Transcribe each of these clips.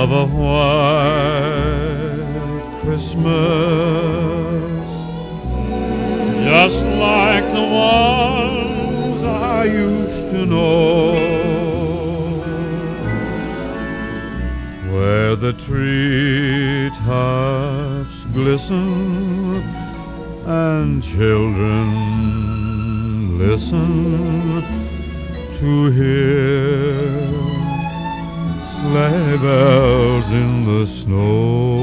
of a white Christmas, just like the ones I used to know, where the treetops glisten and children listen to hear sleigh bells in the snow.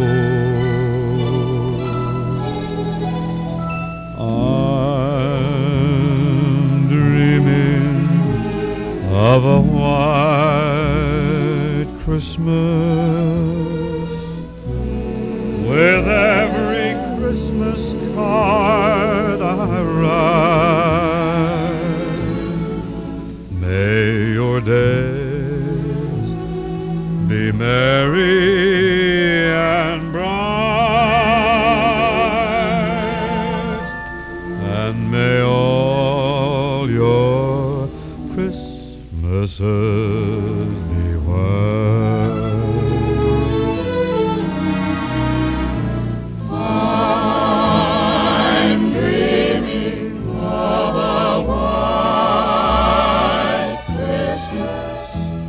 I'm dreaming of a white Christmas, with every Christmas card I write. May your days be merry and bright, and may all your Christmases be white. I'm dreaming of a white Christmas,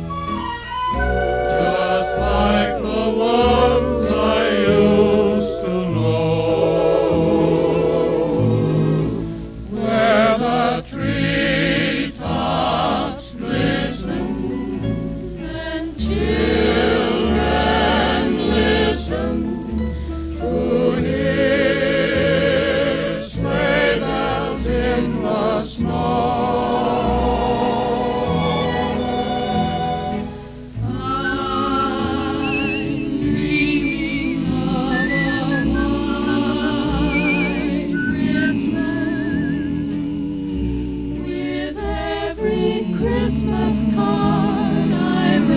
just like the ones I used to know, where the treetops glisten and children listen to hear sleigh bells in the snow. I'm dreaming of a white Christmas, with every Christmas card I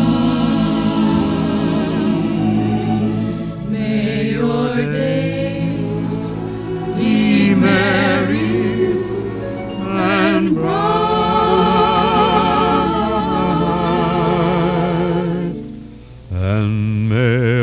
write. May your days be merry and bright, And may